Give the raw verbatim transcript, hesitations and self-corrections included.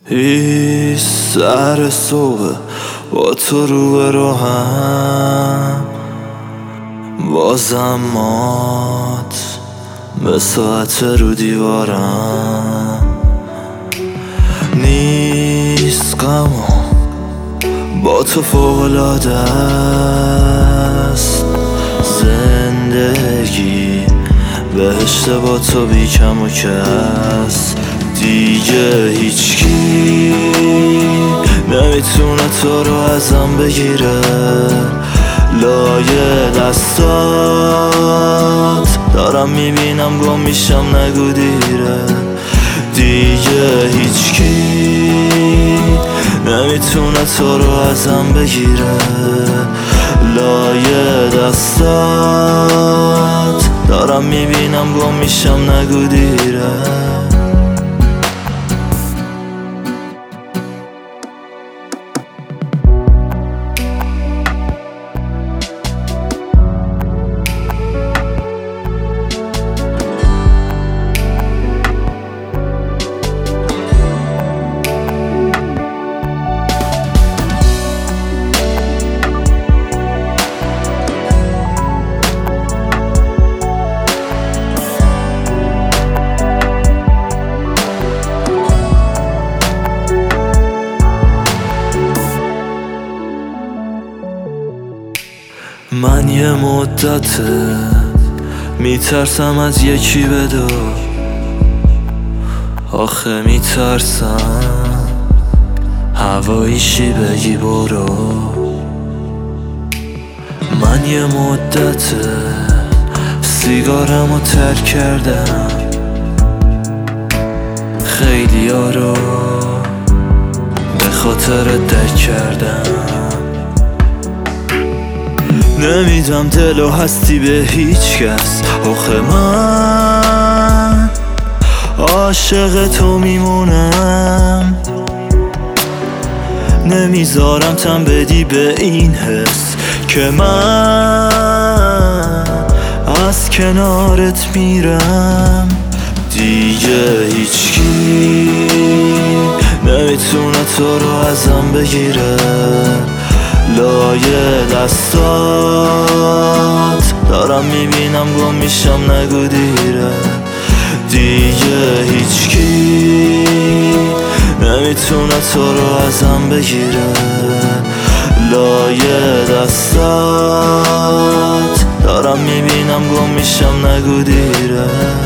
هیچ سر صبح با تو رو رو هم بازم مات به ساعت رو دیوارم نیست غمم با تو فوق‌العاده است زندگی بهشت با تو بی کم و کس دیگه هیچکی نمیتونه تو رو ازم بگیره لایه دستات دارم میبینم گم میشم نگو دیره دیگه هیچکی نمیتونه تو رو ازم بگیره لایه دستات دارم میبینم گم میشم نگو دیره من یه مدته میترسم از یکی بدو آخه میترسم هواییشی بگی برو من یه مدته سیگارمو ترک کردم خیلی ها رو به خاطر دک کردم نمیدم دل و هستی به هیچ کس آخه من عاشق تو میمونم نمیذارم تن بدی به این حس که من از کنارت میرم دیگه هیچکی نمیتونه تو رو ازم بگیره لایه دستات دارم میبینم گم میشم نگو دیره دیگه هیچکی نمیتونه تو رو ازم بگیره لایه دستات دارم میبینم گم میشم نگو دیره